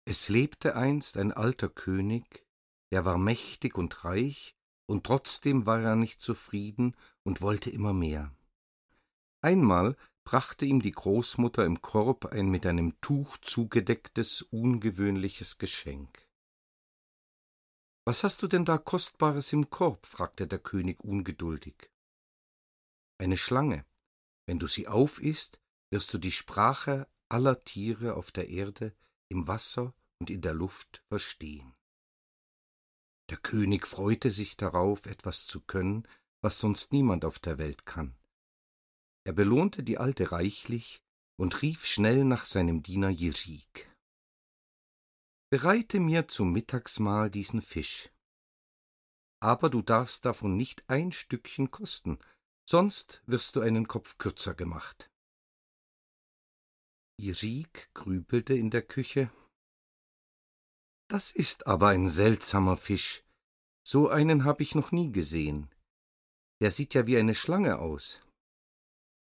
Es lebte einst ein alter König, der war mächtig und reich, und trotzdem war er nicht zufrieden und wollte immer mehr. Einmal brachte ihm die Großmutter im Korb ein mit einem Tuch zugedecktes, ungewöhnliches Geschenk. »Was hast du denn da Kostbares im Korb?« fragte der König ungeduldig. »Eine Schlange. Wenn du sie aufisst, wirst du die Sprache aller Tiere auf der Erde, im Wasser und in der Luft verstehen.« Der König freute sich darauf, etwas zu können, was sonst niemand auf der Welt kann. Er belohnte die Alte reichlich und rief schnell nach seinem Diener Jirik. »Bereite mir zum Mittagsmahl diesen Fisch. Aber du darfst davon nicht ein Stückchen kosten, sonst wirst du einen Kopf kürzer gemacht.« Jirik grübelte in der Küche. »Das ist aber ein seltsamer Fisch. So einen habe ich noch nie gesehen. Der sieht ja wie eine Schlange aus.